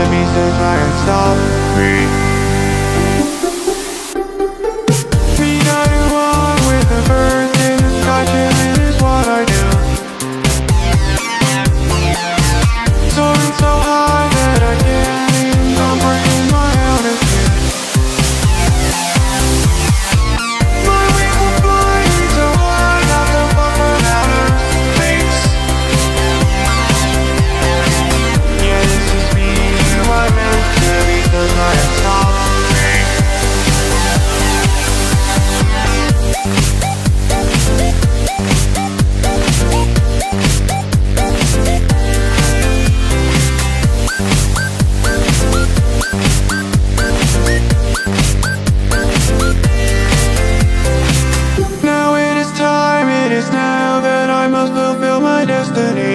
me since I am sorry. Me riding along with the birds in the sky, chilling is what I do. Soaring so high that I can't even comprehend my altitude. My wings will fly me so high, not so far from outer space. Yeah, this is me, who I meant to be, 'cause I am sorry. Now it is time, it is now that I must fulfill my destiny.